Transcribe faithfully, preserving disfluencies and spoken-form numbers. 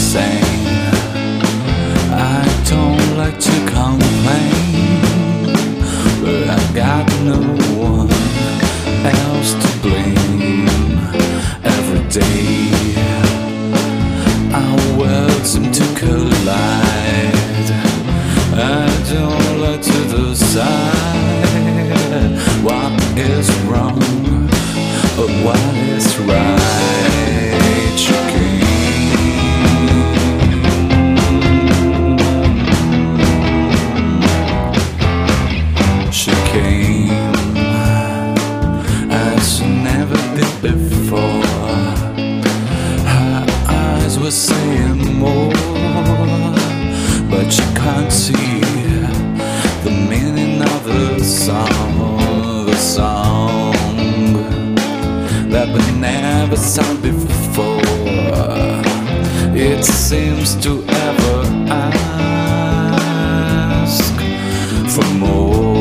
same. I don't like to complain, but I got no one else to blame. Every day our worlds seem to collide. I don't like to decide what is wrong or what is right. She came, she came as she never did before. Her eyes were saying more, but she can't see the meaning of the song, the song that we never sung before. It seems to ever ask for more.